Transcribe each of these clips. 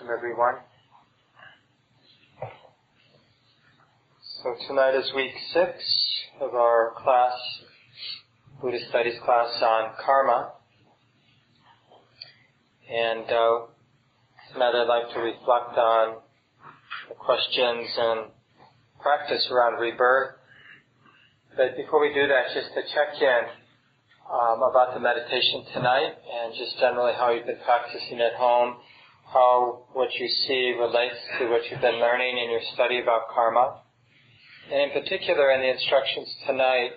Welcome everyone. So tonight is week 6 of our class, Buddhist Studies class on karma. And tonight I'd like to reflect on the questions and practice around rebirth. But before we do that, just to check in about the meditation tonight and just generally how you've been practicing at home, how what you see relates to what you've been learning in your study about karma. And in particular, in the instructions tonight,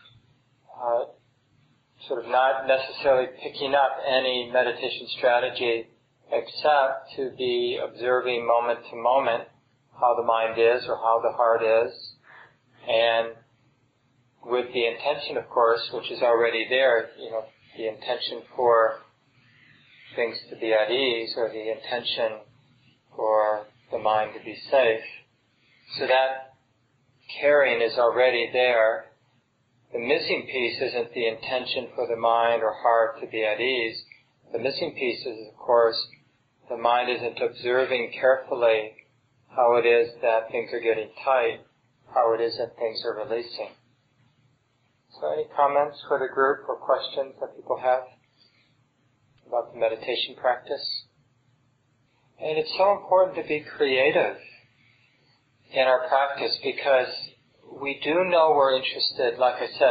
sort of not necessarily picking up any meditation strategy except to be observing moment to moment how the mind is or how the heart is, and with the intention, of course, which is already there, the intention for things to be at ease or the intention for the mind to be safe. So that caring is already there. The missing piece isn't the intention for the mind or heart to be at ease. The missing piece is, of course, the mind isn't observing carefully how it is that things are getting tight, how it is that things are releasing. So any comments for the group or questions that people have about the meditation practice? And it's so important to be creative in our practice because we do know we're interested. Like I said,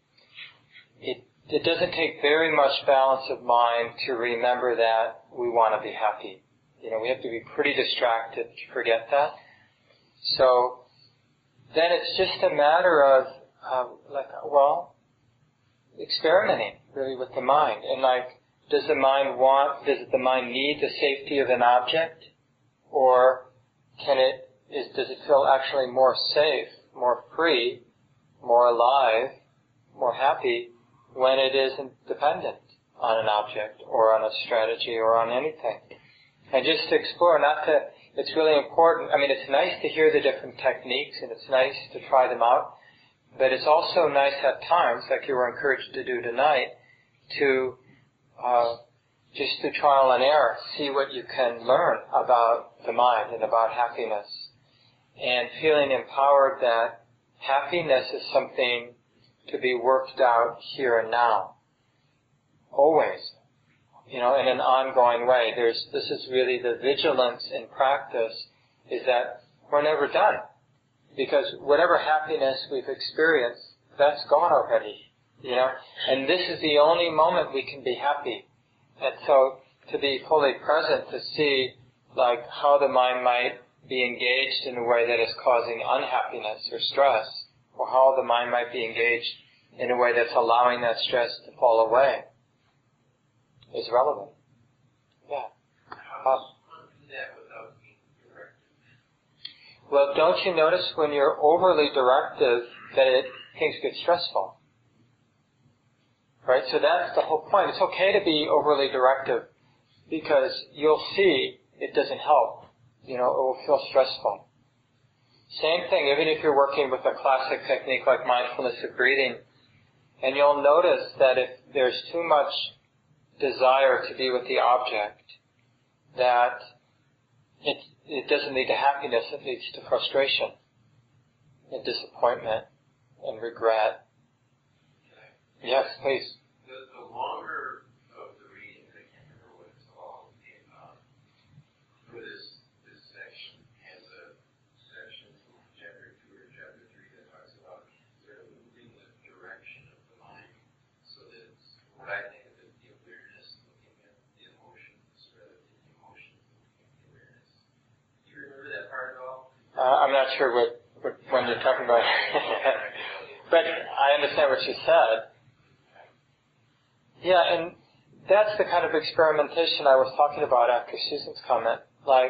it doesn't take very much balance of mind to remember that we want to be happy. We have to be pretty distracted to forget that. So then it's just a matter of experimenting really with the mind. And does the mind need the safety of an object? Or does it feel actually more safe, more free, more alive, more happy when it isn't dependent on an object or on a strategy or on anything? And just to explore, it's really important. It's nice to hear the different techniques and it's nice to try them out, but it's also nice at times, like you were encouraged to do tonight, to just do trial and error, see what you can learn about the mind and about happiness, and feeling empowered that happiness is something to be worked out here and now, always, in an ongoing way. This is really the vigilance in practice, is that we're never done. Because whatever happiness we've experienced, that's gone already, And this is the only moment we can be happy. And so to be fully present, to see how the mind might be engaged in a way that is causing unhappiness or stress, or how the mind might be engaged in a way that's allowing that stress to fall away, is relevant. Yeah. Well, don't you notice when you're overly directive that things get stressful? Right? So that's the whole point. It's okay to be overly directive because you'll see it doesn't help. It will feel stressful. Same thing, even if you're working with a classic technique like mindfulness of breathing, and you'll notice that if there's too much desire to be with the object, that it doesn't lead to happiness, it leads to frustration and disappointment and regret. Yes, please. The longer of the reading, I can't remember what it's called, for this section has a section from chapter 2 or chapter 3 that talks about sort of moving the direction of the mind so that it's what I think of as the awareness looking at the emotions rather than the emotions looking at the awareness. Do you remember that part at all? I'm not sure what when you're talking about. But I understand what you said. Yeah, and that's the kind of experimentation I was talking about after Susan's comment.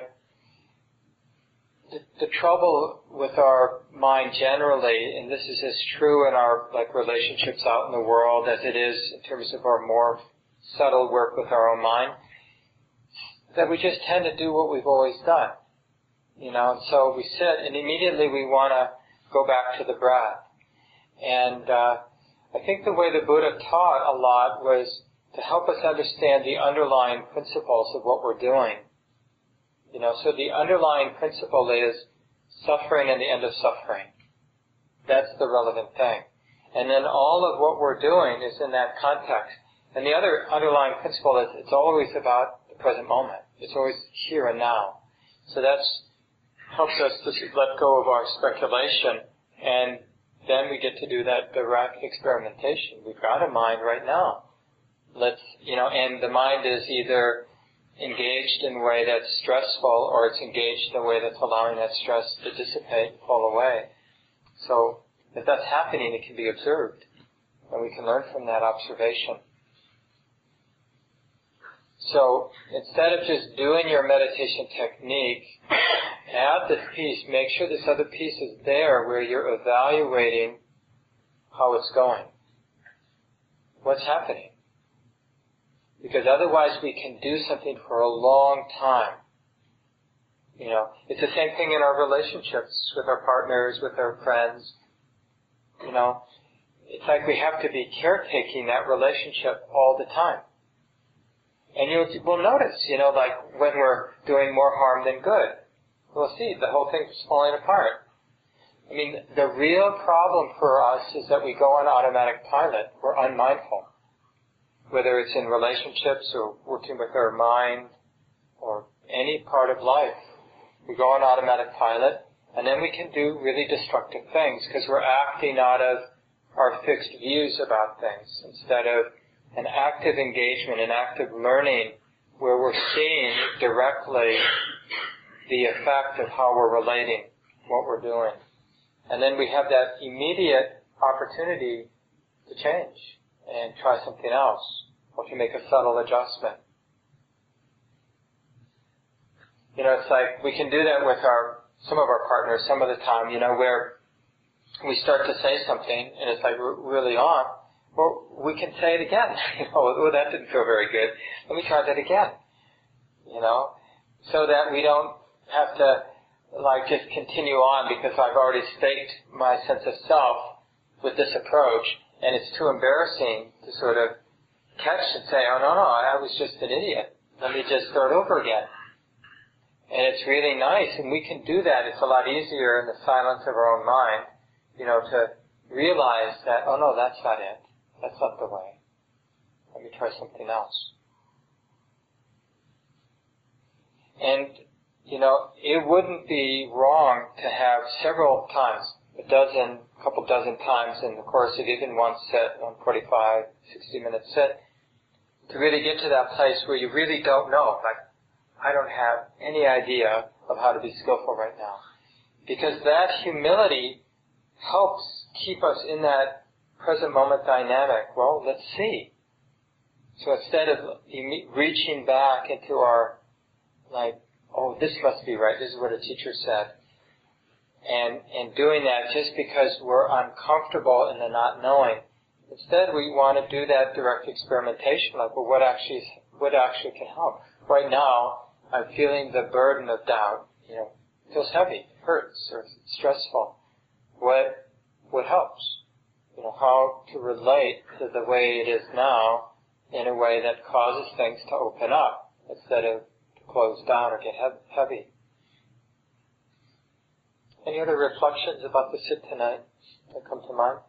The trouble with our mind generally, and this is as true in our relationships out in the world as it is in terms of our more subtle work with our own mind, that we just tend to do what we've always done. So we sit and immediately we want to go back to the breath. And I think the way the Buddha taught a lot was to help us understand the underlying principles of what we're doing. So the underlying principle is suffering and the end of suffering. That's the relevant thing. And then all of what we're doing is in that context. And the other underlying principle is it's always about the present moment. It's always here and now. So that helps us to let go of our speculation, and then we get to do that direct experimentation. We've got a mind right now. And the mind is either engaged in a way that's stressful, or it's engaged in a way that's allowing that stress to dissipate, fall away. So if that's happening, it can be observed, and we can learn from that observation. So instead of just doing your meditation technique, add this piece, make sure this other piece is there where you're evaluating how it's going. What's happening? Because otherwise we can do something for a long time. It's the same thing in our relationships with our partners, with our friends. It's like we have to be caretaking that relationship all the time. And we'll notice, like when we're doing more harm than good, we'll see the whole thing's falling apart. The real problem for us is that we go on automatic pilot. We're unmindful. Whether it's in relationships or working with our mind or any part of life, we go on automatic pilot, and then we can do really destructive things because we're acting out of our fixed views about things instead of an active engagement, an active learning where we're seeing directly the effect of how we're relating, what we're doing. And then we have that immediate opportunity to change and try something else, or to make a subtle adjustment. It's like we can do that with some of our partners some of the time, where we start to say something and it's like really on. Well, we can say it again. Oh, that didn't feel very good. Let me try that again. So that we don't have to just continue on because I've already staked my sense of self with this approach, and it's too embarrassing to sort of catch and say, oh no, I was just an idiot. Let me just start over again. And it's really nice, and we can do that. It's a lot easier in the silence of our own mind, to realize that, oh no, that's not it. That's not the way. Let me try something else. And, it wouldn't be wrong to have several times, a couple dozen times in the course of even one set, 45, 60-minute set, to really get to that place where you really don't know, I don't have any idea of how to be skillful right now. Because that humility helps keep us in that present moment dynamic. Well, let's see. So instead of reaching back into our, oh, this must be right, this is what a teacher said, and doing that just because we're uncomfortable in the not knowing, instead we want to do that direct experimentation, well, what actually can help? Right now, I'm feeling the burden of doubt, it feels heavy, hurts, or stressful. What helps? How to relate to the way it is now in a way that causes things to open up instead of to close down or get heavy. Any other reflections about the sit tonight that come to mind?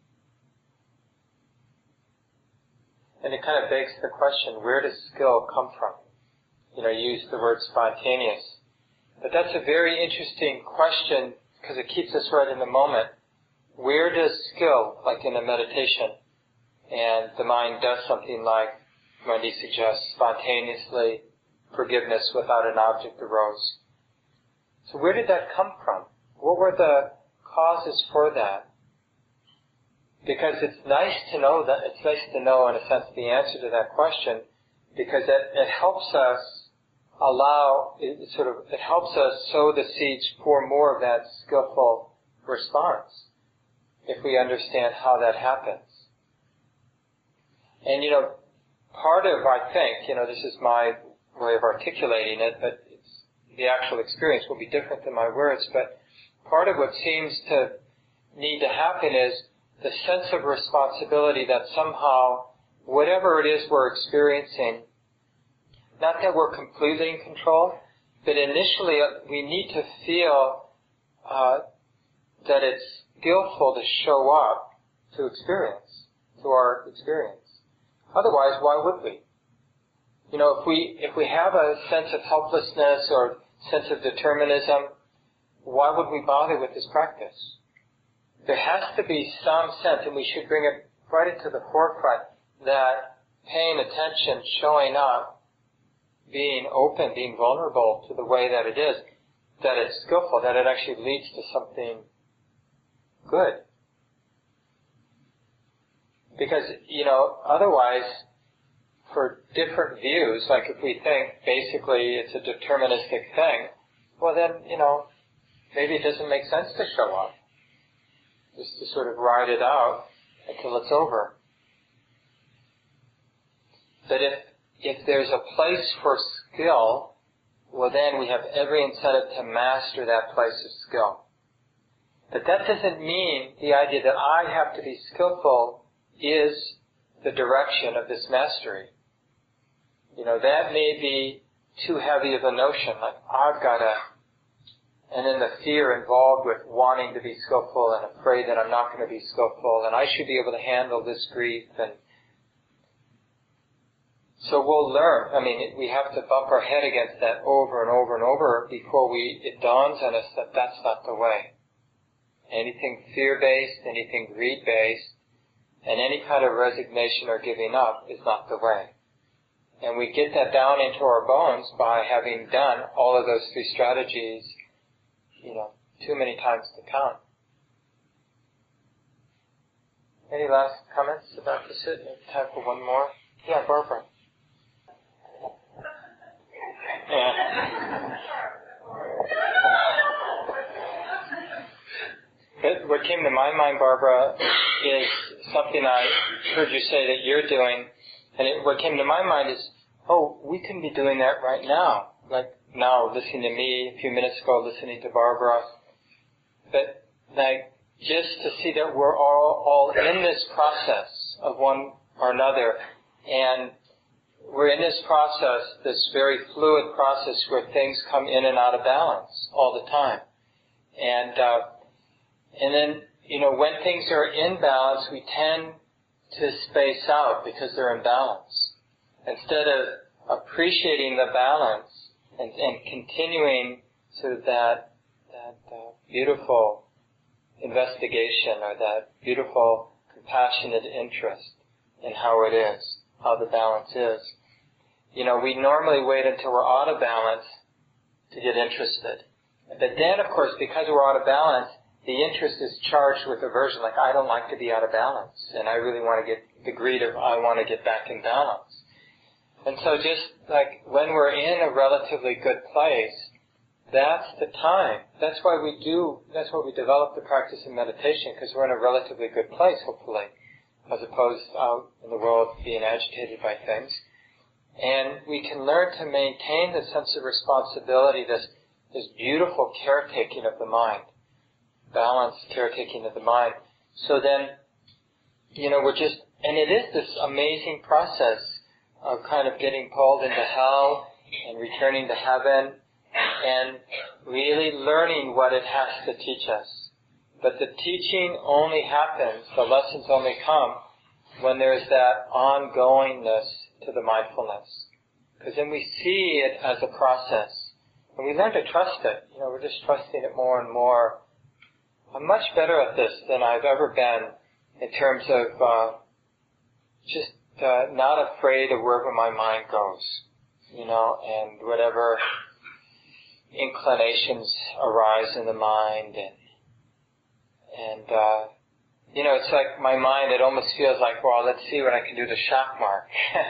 And it kind of begs the question, where does skill come from? You used the word spontaneous. But that's a very interesting question because it keeps us right in the moment. Where does skill, like in a meditation, and the mind does something like Wendy suggests, spontaneously, forgiveness without an object arose. So where did that come from? What were the causes for that? Because it's nice to know, in a sense, the answer to that question, because it helps us it helps us sow the seeds for more of that skillful response, if we understand how that happens. And, part of, I think, this is my way of articulating it, but the actual experience will be different than my words, but part of what seems to need to happen is the sense of responsibility that somehow, whatever it is we're experiencing, not that we're completely in control, But initially, we need to feel that it's skillful to show up to experience, to our experience. Otherwise, why would we? You know, if we have a sense of helplessness or sense of determinism, why would we bother with this practice? There has to be some sense, and we should bring it right into the forefront, that paying attention, showing up, being open, being vulnerable to the way that it is, that it's skillful, that it actually leads to something good. Because, you know, otherwise, for different views, like if we think basically it's a deterministic thing, well then, you know, maybe it doesn't make sense to show up. Just to sort of ride it out until it's over. But if there's a place for skill, well then we have every incentive to master that place of skill. But that doesn't mean the idea that I have to be skillful is the direction of this mastery. You know, that may be too heavy of a notion, like I've got to, and then the fear involved with wanting to be skillful and afraid that I'm not going to be skillful and I should be able to handle this grief. And so we'll learn. I mean, we have to bump our head against that over and over and over before it dawns on us that that's not the way. Anything fear-based, anything greed-based, and any kind of resignation or giving up is not the way. And we get that down into our bones by having done all of those three strategies, you know, too many times to count. Any last comments about this? Maybe time for one more? Yeah, Barbara. Yeah. What came to my mind, Barbara, is something I heard you say that you're doing. And what came to my mind is, we can be doing that right now. Like now, listening to me, a few minutes ago, listening to Barbara. But like, just to see that we're all in this process of one or another. And we're in this process, this very fluid process where things come in and out of balance all the time. And then, you know, when things are in balance, we tend to space out because they're in balance. Instead of appreciating the balance and continuing sort of that beautiful investigation or that beautiful compassionate interest in how it is, how the balance is. You know, we normally wait until we're out of balance to get interested. But then, of course, because we're out of balance, the interest is charged with aversion, like I don't like to be out of balance, and I really want to get the greed of I want to get back in balance. And so just like when we're in a relatively good place, that's the time. That's why we develop the practice of meditation, because we're in a relatively good place, hopefully, as opposed out in the world being agitated by things. And we can learn to maintain the sense of responsibility, this beautiful caretaking of the mind. Balanced caretaking of the mind. So then, you know, and it is this amazing process of kind of getting pulled into hell and returning to heaven and really learning what it has to teach us. But the teaching only happens, the lessons only come when there's that ongoingness to the mindfulness. Because then we see it as a process. And we learn to trust it. You know, we're just trusting it more and more. I'm much better at this than I've ever been in terms of just not afraid of wherever my mind goes, you know, and whatever inclinations arise in the mind. And you know, it's like my mind, it almost feels like, well, let's see what I can do to shock Mark.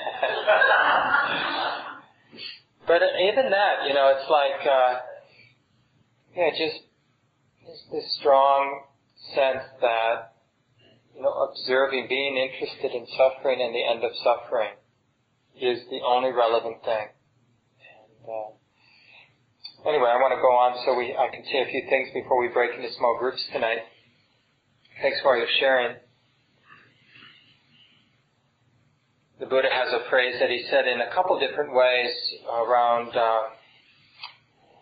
But even that, you know, it's like, just this strong sense that, you know, observing, being interested in suffering and the end of suffering is the only relevant thing. And anyway, I want to go on so I can say a few things before we break into small groups tonight. Thanks for your sharing. The Buddha has a phrase that he said in a couple different ways around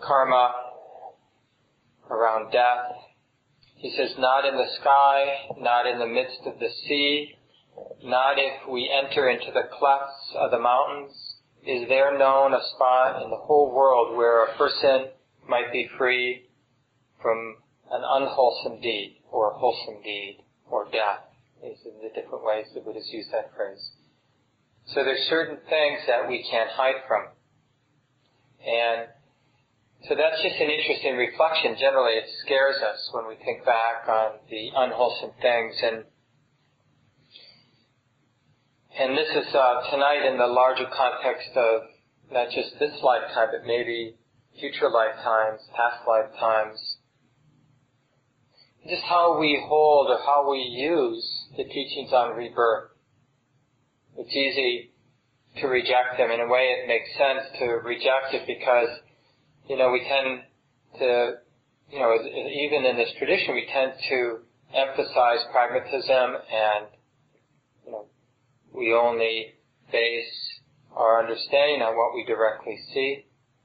karma, around death. He says, not in the sky, not in the midst of the sea, not if we enter into the clefts of the mountains, is there known a spot in the whole world where a person might be free from an unwholesome deed, or a wholesome deed, or death. These are the different ways the Buddha's used that phrase. So there's certain things that we can't hide from. And so that's just an interesting reflection. Generally, it scares us when we think back on the unwholesome things. And this is tonight in the larger context of not just this lifetime, but maybe future lifetimes, past lifetimes. Just how we hold or how we use the teachings on rebirth. It's easy to reject them. In a way, it makes sense to reject it because, we tend to, even in this tradition, we tend to emphasize pragmatism and, we only base our understanding on what we directly see.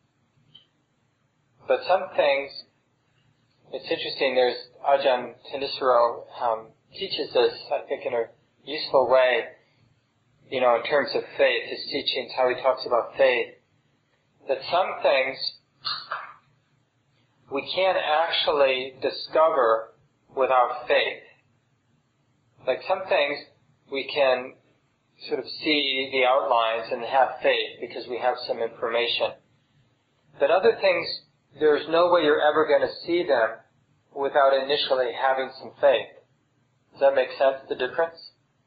But some things, it's interesting, there's Ajahn Thanissaro teaches this, I think, in a useful way, in terms of faith, his teachings, how he talks about faith, that some things we can't actually discover without faith. Like some things we can sort of see the outlines and have faith because we have some information. But other things, there's no way you're ever going to see them without initially having some faith. Does that make sense, the difference?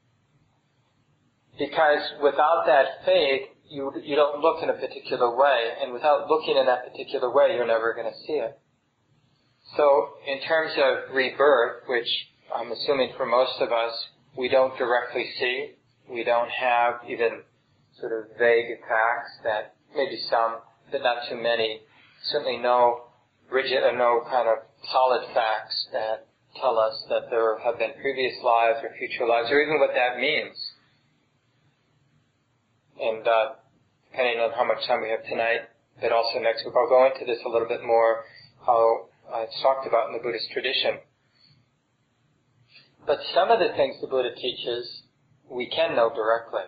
Because without that faith, you don't look in a particular way, and without looking in that particular way, you're never going to see it. So, in terms of rebirth, which I'm assuming for most of us, we don't directly see, we don't have even sort of vague facts that, maybe some, but not too many, certainly no rigid or no kind of solid facts that tell us that there have been previous lives or future lives, or even what that means. And depending on how much time we have tonight, but also next week, I'll go into this a little bit more, how it's talked about in the Buddhist tradition. But some of the things the Buddha teaches, we can know directly.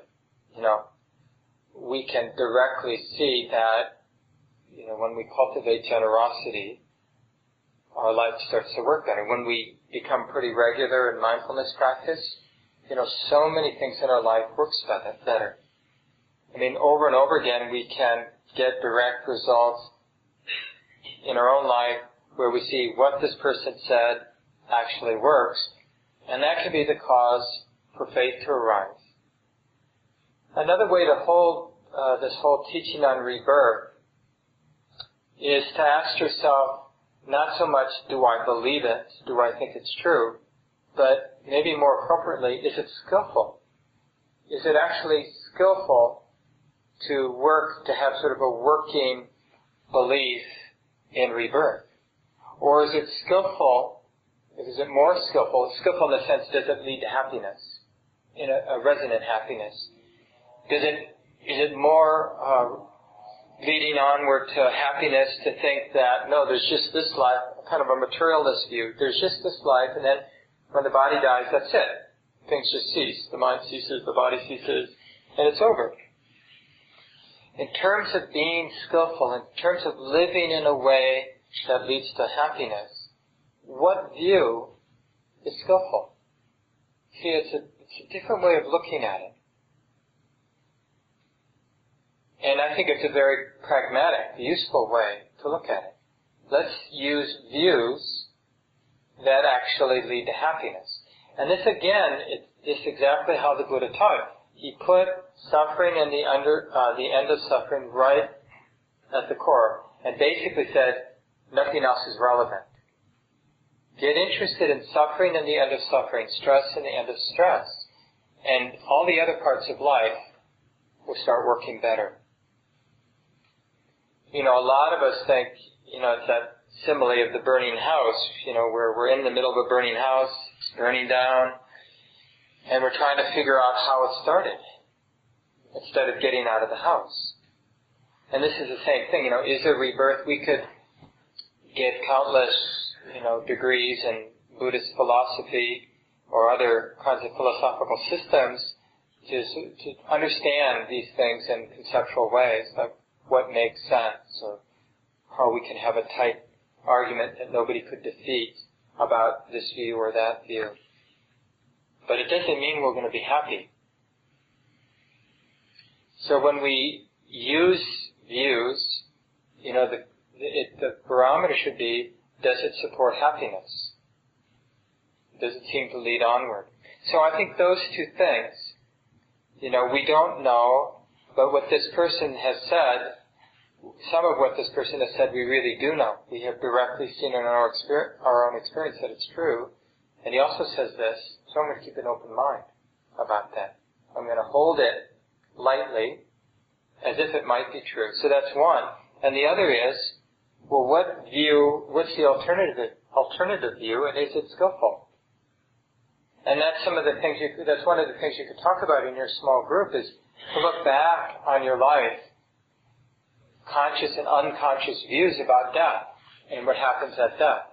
We can directly see that, when we cultivate generosity, our life starts to work better. When we become pretty regular in mindfulness practice, so many things in our life works better. Over and over again, we can get direct results in our own life where we see what this person said actually works, and that can be the cause for faith to arise. Another way to hold this whole teaching on rebirth is to ask yourself, not so much, do I believe it, do I think it's true, but maybe more appropriately, is it skillful? Is it actually skillful to work, to have sort of a working belief in rebirth? Or is it skillful, is it more skillful? Skillful in the sense, does it lead to happiness, in a resonant happiness? Is it more leading onward to happiness to think that, no, there's just this life, kind of a materialist view, there's just this life, and then when the body dies, that's it. Things just cease. The mind ceases, the body ceases, and it's over. In terms of being skillful, in terms of living in a way that leads to happiness, what view is skillful? See, it's a different way of looking at it. And I think it's a very pragmatic, useful way to look at it. Let's use views that actually lead to happiness. And this again, it's exactly how the Buddha taught. He put suffering and the end of suffering right at the core, and basically said, nothing else is relevant. Get interested in suffering and the end of suffering, stress and the end of stress, and all the other parts of life will start working better. A lot of us think, it's that simile of the burning house, where we're in the middle of a burning house, it's burning down, and we're trying to figure out how it started, instead of getting out of the house. And this is the same thing, is there rebirth? We could get countless, degrees in Buddhist philosophy or other kinds of philosophical systems to understand these things in conceptual ways, like what makes sense or how we can have a tight argument that nobody could defeat about this view or that view. But it doesn't mean we're going to be happy. So when we use views, the barometer should be, does it support happiness? Does it seem to lead onward? So I think those two things, we don't know, but what this person has said, some of what this person has said we really do know. We have directly seen in our own experience that it's true. And he also says this, so I'm going to keep an open mind about that. I'm going to hold it lightly as if it might be true. So that's one. And the other is, well, what's the alternative view, and is it skillful? And that's one of the things you could talk about in your small group, is to look back on your life, conscious and unconscious views about death and what happens at death.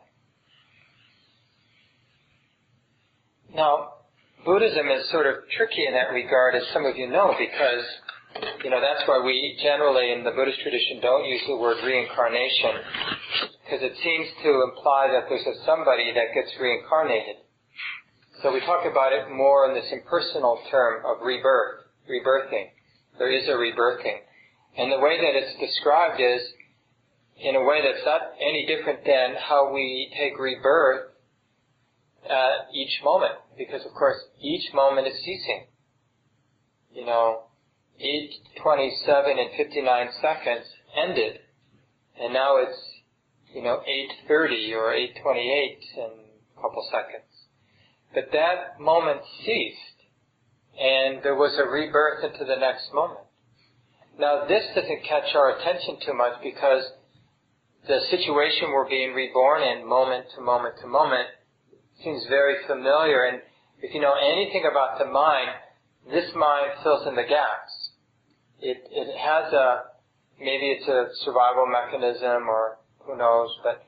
Now, Buddhism is sort of tricky in that regard, as some of you know, because, that's why we generally in the Buddhist tradition don't use the word reincarnation, because it seems to imply that there's a somebody that gets reincarnated. So we talk about it more in this impersonal term of rebirthing. There is a rebirthing. And the way that it's described is in a way that's not any different than how we take rebirth at each moment. Because, of course, each moment is ceasing. 8:27 and 59 seconds ended. And now it's, 8:30 or 8:28 in a couple seconds. But that moment ceased, and there was a rebirth into the next moment. Now, this doesn't catch our attention too much because the situation we're being reborn in moment to moment to moment seems very familiar. And if you know anything about the mind, this mind fills in the gaps. It has maybe it's a survival mechanism or who knows, but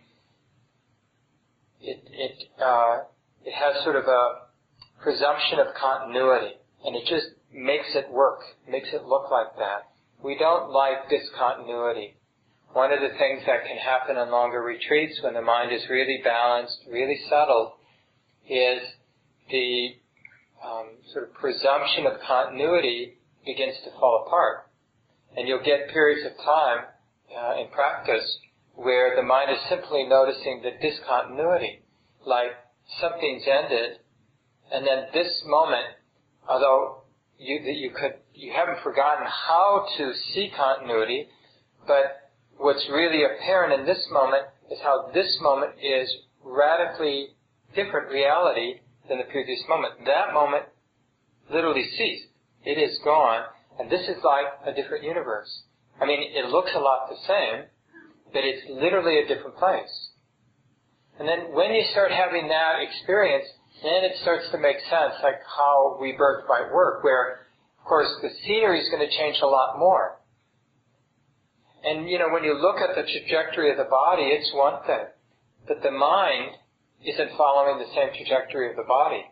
it has sort of a presumption of continuity, and it just makes it work, makes it look like that. We don't like discontinuity. One of the things that can happen in longer retreats when the mind is really balanced, really settled, is the sort of presumption of continuity begins to fall apart. And you'll get periods of time in practice where the mind is simply noticing the discontinuity, like something's ended, and then this moment, although you haven't forgotten how to see continuity, but what's really apparent in this moment is how this moment is radically different reality than the previous moment. That moment literally ceased. It is gone, and this is like a different universe. I mean, it looks a lot the same, but it's literally a different place. And then when you start having that experience, then it starts to make sense, like how rebirth might work, where, of course, the scenery is going to change a lot more. And, when you look at the trajectory of the body, it's one thing. But the mind isn't following the same trajectory of the body.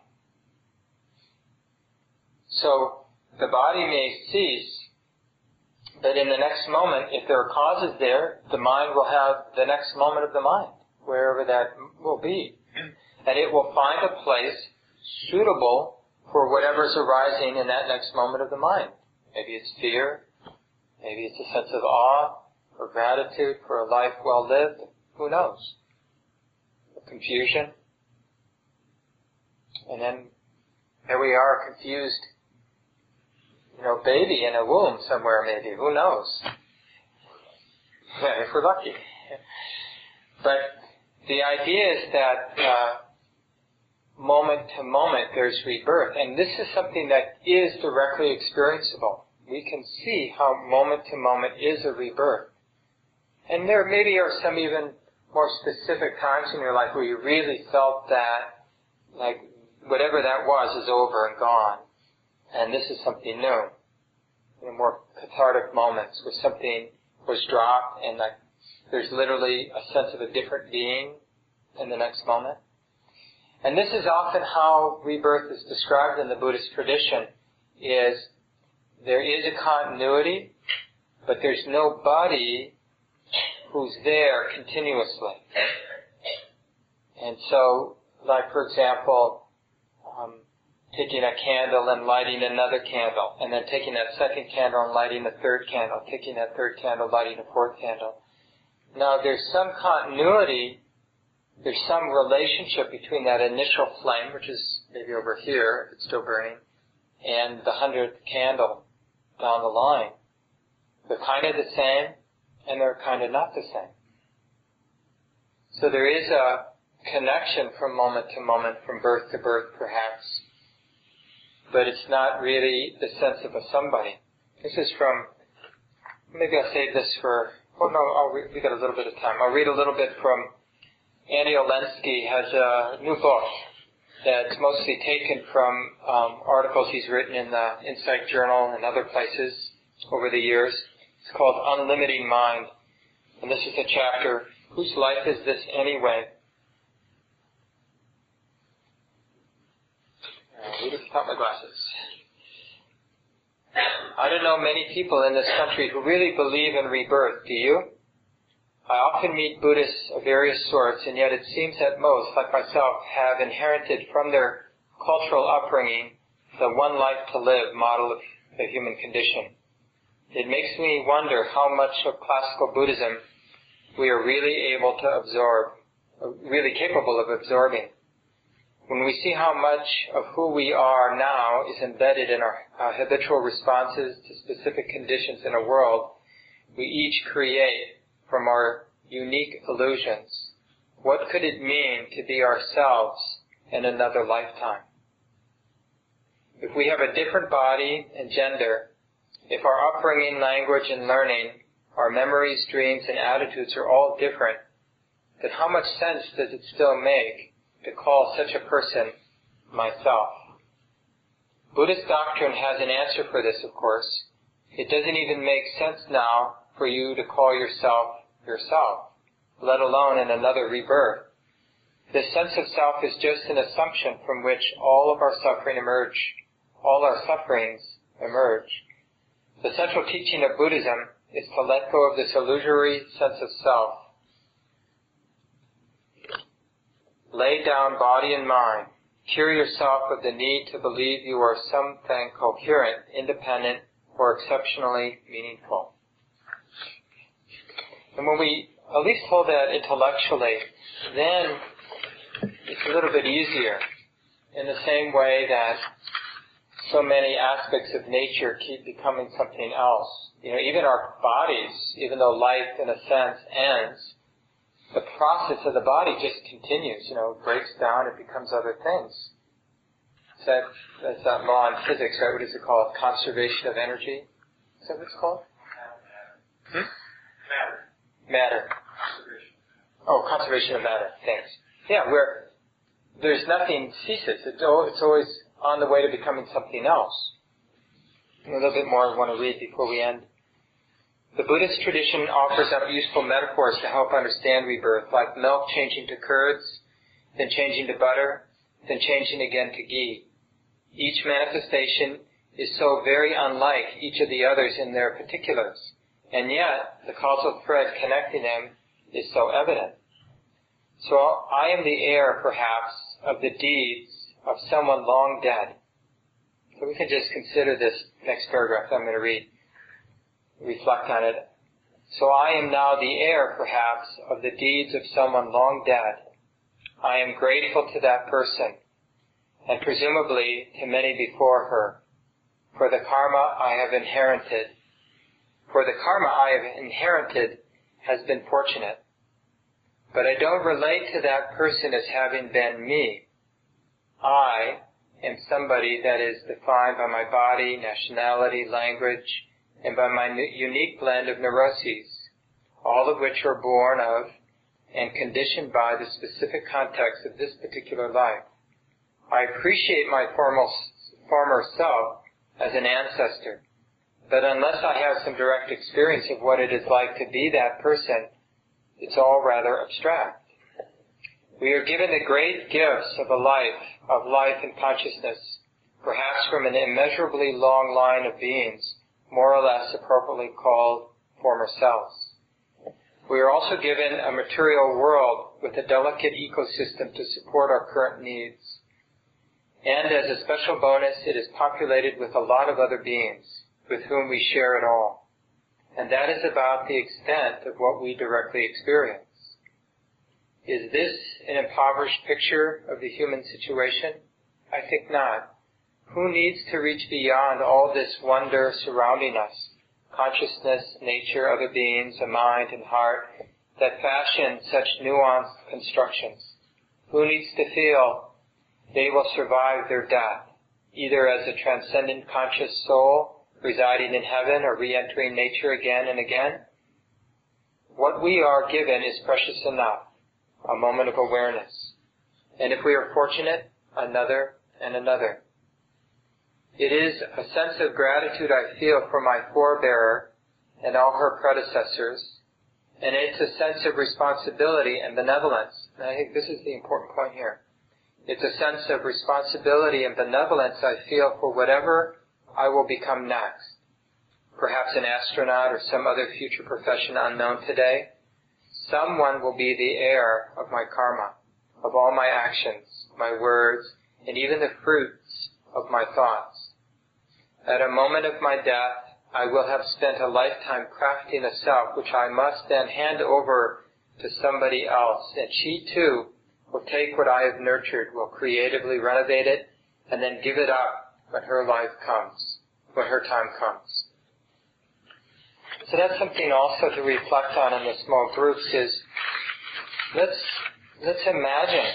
So, the body may cease, but in the next moment, if there are causes there, the mind will have the next moment of the mind, wherever that will be. And it will find a place suitable for whatever's arising in that next moment of the mind. Maybe it's fear, maybe it's a sense of awe, or gratitude for a life well lived, who knows? Or confusion. And then there we are, confused, baby in a womb somewhere maybe, who knows? Yeah, if we're lucky. But the idea is that moment to moment there's rebirth, and this is something that is directly experienceable. We can see how moment to moment is a rebirth. And there maybe are some even more specific times in your life where you really felt that, like, whatever that was is over and gone, and this is something new. More cathartic moments where something was dropped and like There's literally a sense of a different being in the next moment. And this is often how rebirth is described in the Buddhist tradition, is there is a continuity, but there's no body who's there continuously. And so, like for example, taking a candle and lighting another candle, and then taking that second candle and lighting a third candle, taking that third candle, lighting a fourth candle. Now there's some continuity, there's some relationship between that initial flame, which is maybe over here, if it's still burning, and the 100th candle down the line. They're kind of the same, and they're kind of not the same. So there is a connection from moment to moment, from birth to birth perhaps, but it's not really the sense of a somebody. This is from, maybe I'll save this for, we got a little bit of time. I'll read a little bit from Andy Olendzki. Has a new book that's mostly taken from articles he's written in the Insight Journal and other places over the years. It's called Unlimiting Mind. And this is a chapter, Whose Life Is This Anyway? Read it without my glasses. I don't know many people in this country who really believe in rebirth, do you? I often meet Buddhists of various sorts, and yet it seems that most, like myself, have inherited from their cultural upbringing the one life to live model of the human condition. It makes me wonder how much of classical Buddhism we are really able to absorb, really capable of absorbing. When we see how much of who we are now is embedded in our habitual responses to specific conditions in a world we each create from our unique illusions, what could it mean to be ourselves in another lifetime? If we have a different body and gender, if our upbringing, language, and learning, our memories, dreams, and attitudes are all different, then how much sense does it still make to call such a person myself? Buddhist doctrine has an answer for this, of course. It doesn't even make sense now for you to call yourself yourself, let alone in another rebirth. This sense of self is just an assumption from which all of our suffering all our sufferings emerge. The central teaching of Buddhism is to let go of this illusory sense of self. Lay down body and mind. Cure yourself of the need to believe you are something coherent, independent, or exceptionally meaningful. And when we at least hold that intellectually, then it's a little bit easier. In the same way that so many aspects of nature keep becoming something else. Even our bodies, even though life in a sense ends, the process of the body just continues, it breaks down, it becomes other things. That's that law in physics, right? What is it called? Conservation of energy? Is that what it's called? Matter. Conservation of matter. Thanks. Yeah, where there's nothing ceases. It's always on the way to becoming something else. A little bit more I want to read before we end. The Buddhist tradition offers up useful metaphors to help understand rebirth, like milk changing to curds, then changing to butter, then changing again to ghee. Each manifestation is so very unlike each of the others in their particulars, and yet the causal thread connecting them is so evident. So I am the heir, perhaps, of the deeds of someone long dead. So we can just consider this next paragraph I'm going to read. Reflect on it. So I am now the heir, perhaps, of the deeds of someone long dead. I am grateful to that person, and presumably to many before her, for the karma I have inherited. For the karma I have inherited has been fortunate. But I don't relate to that person as having been me. I am somebody that is defined by my body, nationality, language, and by my unique blend of neuroses, all of which are born of and conditioned by the specific context of this particular life. I appreciate my former self as an ancestor, but unless I have some direct experience of what it is like to be that person, It's all rather abstract. We are given the great gifts of life and consciousness, perhaps from an immeasurably long line of beings, more or less appropriately called former selves. We are also given a material world with a delicate ecosystem to support our current needs. And as a special bonus, it is populated with a lot of other beings with whom we share it all. And that is about the extent of what we directly experience. Is this an impoverished picture of the human situation? I think not. Who needs to reach beyond all this wonder surrounding us? Consciousness, nature, other beings, a mind and heart that fashion such nuanced constructions. Who needs to feel they will survive their death, either as a transcendent conscious soul residing in heaven or re-entering nature again and again? What we are given is precious enough, a moment of awareness. And if we are fortunate, another and another. It is a sense of gratitude I feel for my forebearer and all her predecessors, and it's a sense of responsibility and benevolence. And I think this is the important point here. It's a sense of responsibility and benevolence I feel for whatever I will become next. Perhaps an astronaut or some other future profession unknown today. Someone will be the heir of my karma, of all my actions, my words, and even the fruits of my thoughts. At a moment of my death, I will have spent a lifetime crafting a self which I must then hand over to somebody else, and she too will take what I have nurtured, will creatively renovate it, and then give it up when her life comes, when her time comes. So that's something also to reflect on in the small groups is, let's imagine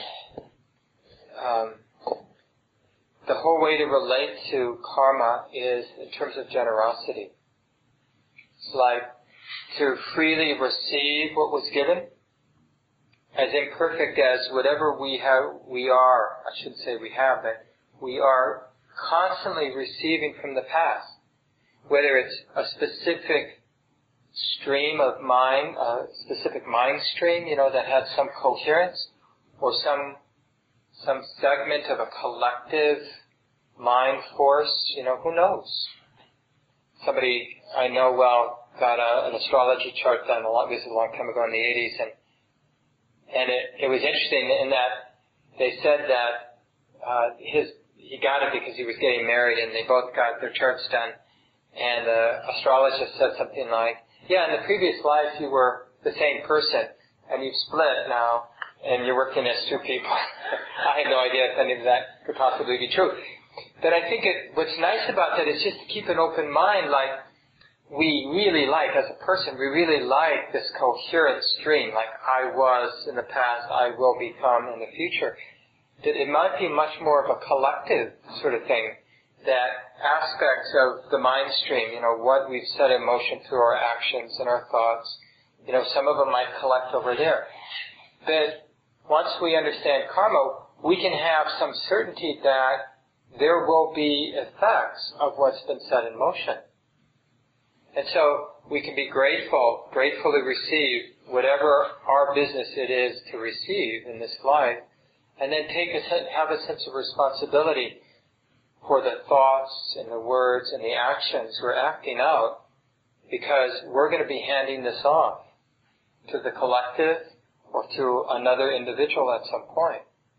the whole way to relate to karma is in terms of generosity. It's like to freely receive what was given, as imperfect as whatever we are, I shouldn't say we have, but we are constantly receiving from the past, whether it's a specific stream of mind, a specific mind stream, that has some coherence, or some segment of a collective mind force, who knows? Somebody I know well got an astrology chart done this was a long time ago in the 80s, and it was interesting in that they said that he got it because he was getting married, and they both got their charts done, and the astrologist said something like, yeah, in the previous life you were the same person, and you've split now, and you're working as two people. I had no idea if any of that could possibly be true. But I think what's nice about that is just to keep an open mind, like we really like, as a person, we really like this coherent stream, like I was in the past, I will become in the future. That it might be much more of a collective sort of thing, that aspects of the mind stream, what we've set in motion through our actions and our thoughts, some of them might collect over there. But once we understand karma, we can have some certainty that there will be effects of what's been set in motion. And so we can be gratefully receive whatever our business it is to receive in this life, and then have a sense of responsibility for the thoughts and the words and the actions we're acting out, because we're going to be handing this off to the collective or to another individual at some point.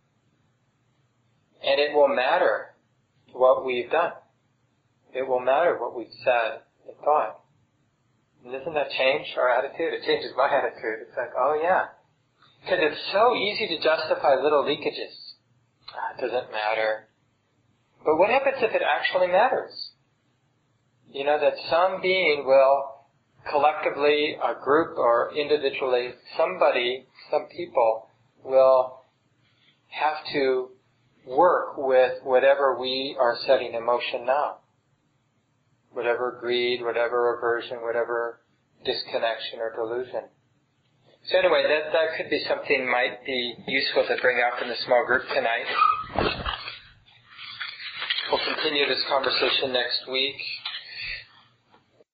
And it will matter what we've done. It will matter what we've said and thought. And doesn't that change our attitude? It changes my attitude. It's like, oh yeah. Because it's so easy to justify little leakages. It doesn't matter. But what happens if it actually matters? That some being will collectively, a group or individually, some people will have to work with whatever we are setting in motion now. Whatever greed, whatever aversion, whatever disconnection or delusion. So anyway, that could be something might be useful to bring up in the small group tonight. We'll continue this conversation next week.